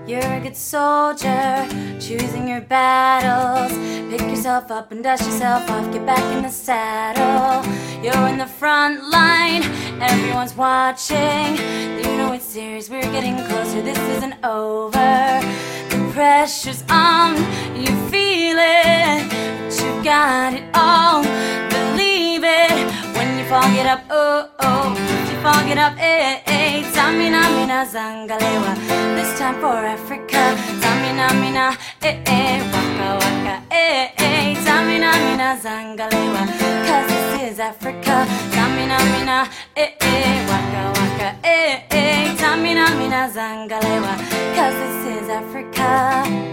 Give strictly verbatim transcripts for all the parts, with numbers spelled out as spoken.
You're a good soldier, choosing your battles. Pick yourself up and dust yourself off, get back in the saddle. You're in the front line, everyone's watching. You know it's serious, we're getting closer, this isn't over. The pressure's on, you feel it, but you got it all, believe it. When you fall, get up, oh, oh. If you fall, get up, eh, eh. Tamina, mina, zangalewa. This time for Africa. Tamina, mina, eh, eh. Waka, waka, eh, eh. Tamina, mina, zangalewa. Cause this is Africa. Tamina, mina, eh, eh. Waka, waka, eh, eh. Tamina, mina, zangalewa. Cause this is Africa.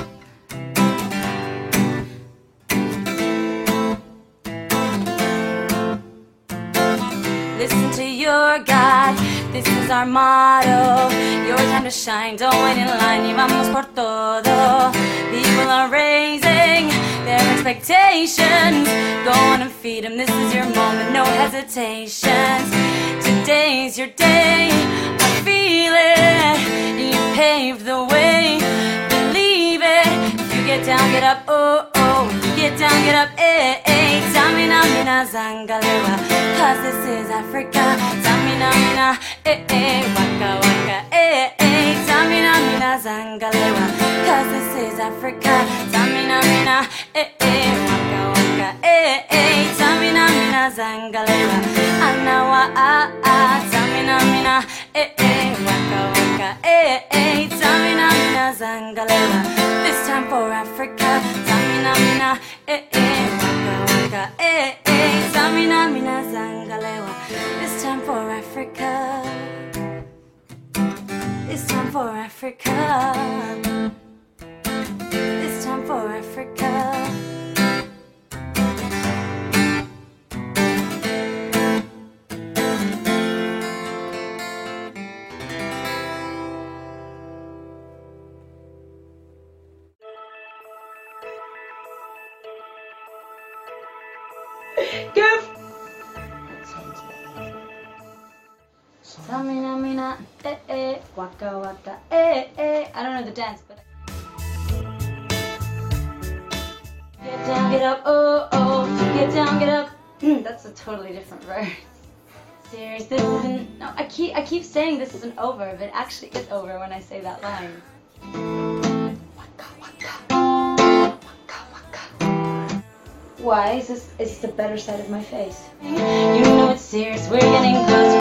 Listen to your God, this is our motto. Your time to shine, don't wait in line, y vamos por todo. People are raising their expectations. Go on and feed them, this is your moment, no hesitations. Today's your day, I feel it. You paved the way, believe it. If you get down, get up, oh, oh. Get down, get up, eh, eh. Tamina, mina, zangalewa. Cause this is Africa. Tamina, mina, eh, eh. Waka, waka, eh, eh. Tamina, mina, zangalewa. Cause this is Africa. Tamina, mina, eh, eh. Waka, waka, eh, eh. Tamina, mina, zangalewa. Anawa, ah, ah. Tamina, mina, eh, eh. Waka, waka, eh, eh. Tamina, mina, zangalewa. This time for Africa. Tamina, mina, eh, eh. Waka, waka, eh, eh. Tamina, mina, zangalewa. This time for Africa. This time for Africa. This time for Africa. Goof! Tamina, mina, eh, eh. Waka, waka, eh, eh. I don't know the dance, but get down, get up, oh, oh. Get down, get up. That's a totally different verse. Serious, this isn't. No, I keep, I keep saying this isn't over, but it actually is over when I say that line. Waka, waka. Waka, waka. Why is this? Is this the better side of my face? You know it's serious. We're getting closer.